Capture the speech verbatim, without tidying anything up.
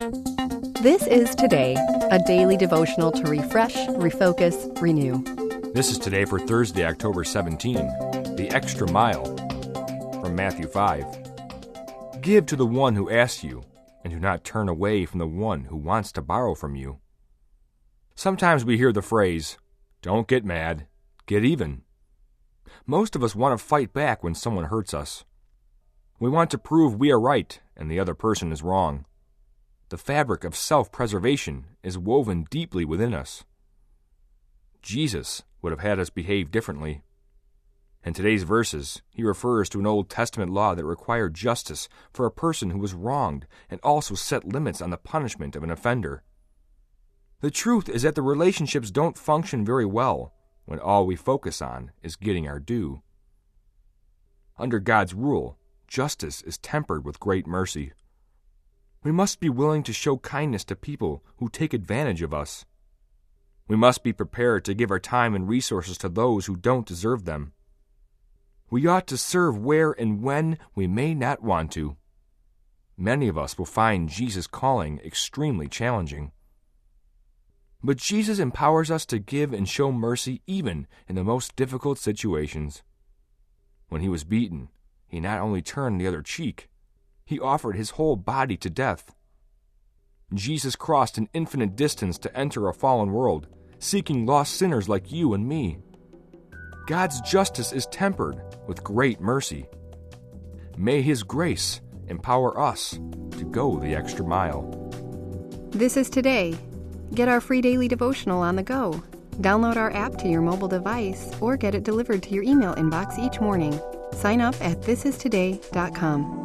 This is Today, a daily devotional to refresh, refocus, renew. This is Today for Thursday, October seventeenth, the extra mile, from Matthew five. Give to the one who asks you, and do not turn away from the one who wants to borrow from you. Sometimes we hear the phrase, "Don't get mad, get even." Most of us want to fight back when someone hurts us. We want to prove we are right and the other person is wrong. The fabric of self-preservation is woven deeply within us. Jesus would have had us behave differently. In today's verses, he refers to an Old Testament law that required justice for a person who was wronged and also set limits on the punishment of an offender. The truth is that the relationships don't function very well when all we focus on is getting our due. Under God's rule, justice is tempered with great mercy. We must be willing to show kindness to people who take advantage of us. We must be prepared to give our time and resources to those who don't deserve them. We ought to serve where and when we may not want to. Many of us will find Jesus' calling extremely challenging. But Jesus empowers us to give and show mercy even in the most difficult situations. When he was beaten, he not only turned the other cheek, he offered his whole body to death. Jesus crossed an infinite distance to enter a fallen world, seeking lost sinners like you and me. God's justice is tempered with great mercy. May his grace empower us to go the extra mile. This is Today. Get our free daily devotional on the go. Download our app to your mobile device or get it delivered to your email inbox each morning. Sign up at this is today dot com.